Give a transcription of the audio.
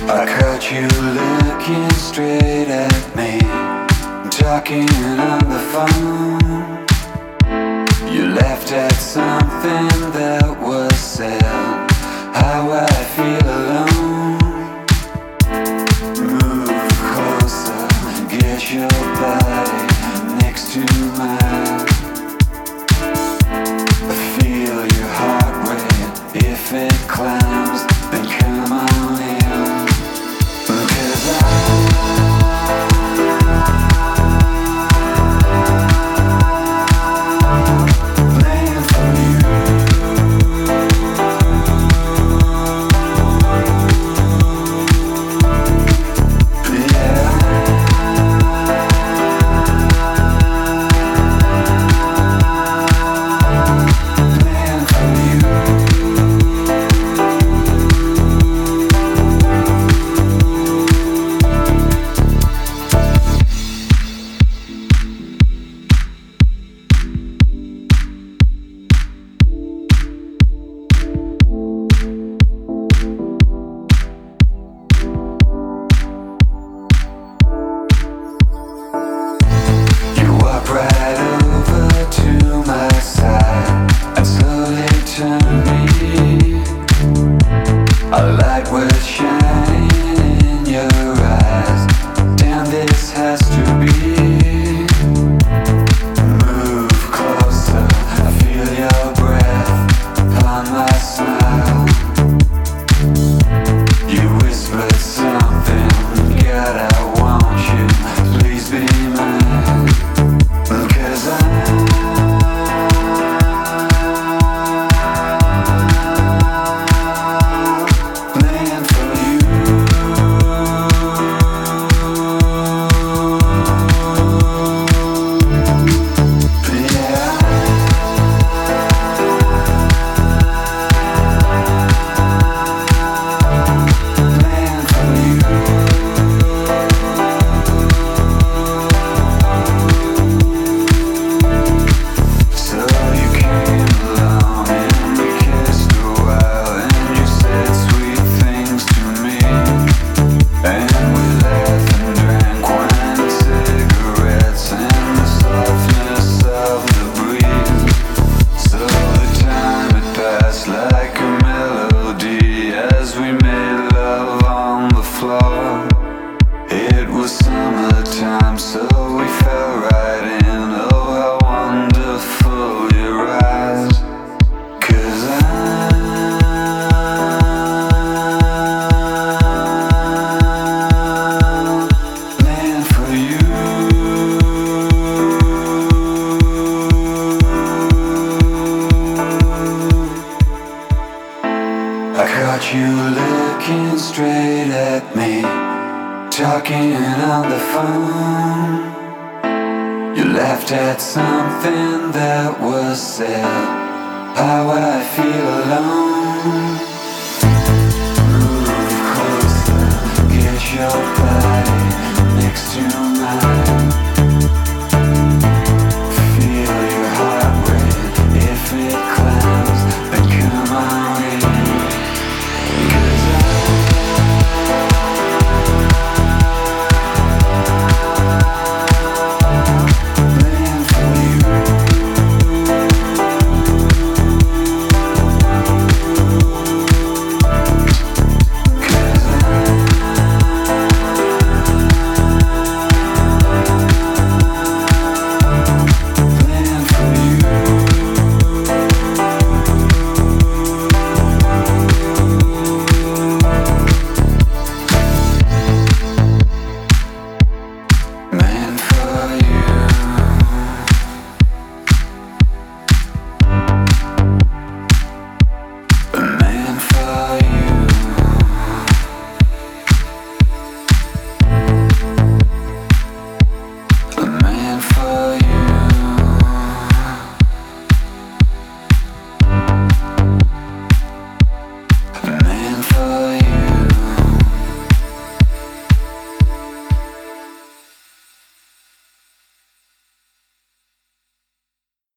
I caught you looking straight at me, talking on the phone. You laughed at something that was said, how I feel alone. Move closer, get your body next to mine. Feel your heart rate, if it climbs, then come on in. 'Cause a light was shining in your eyes. Damn, this has to be. Move closer, I feel your breath upon my smile. You whispered something, God, I want you, please be mine. 'Cause summertime, so we fell right in. Oh, how wonderful your eyes. 'Cause I'm meant for you. I caught you looking straight at me, talking on the phone. You laughed at something that was said, how I feel alone.